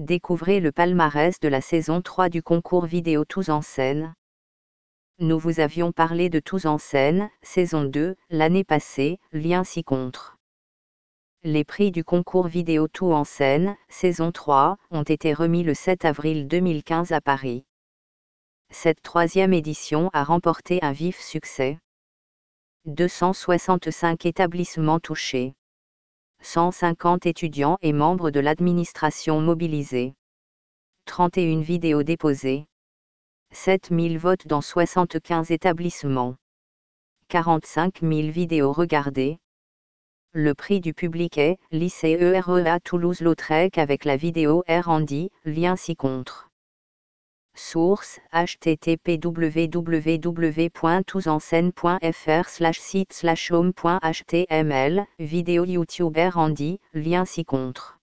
Découvrez le palmarès de la saison 3 du concours vidéo Tous en scène. Nous vous avions parlé de Tous en scène, saison 2, l'année passée, lien ci-contre. Les prix du concours vidéo Tous en scène, saison 3, ont été remis le 7 avril 2015 à Paris. Cette troisième édition a remporté un vif succès. 265 établissements touchés. 150 étudiants et membres de l'administration mobilisés. 31 vidéos déposées. 7000 votes dans 75 établissements. 45 000 vidéos regardées. Le prix du public est lycée EREA Toulouse-Lautrec avec la vidéo R&D, lien ci-contre. Source http://tousenseine.fr/site/home.html, vidéo YouTube R&D, lien ci-contre.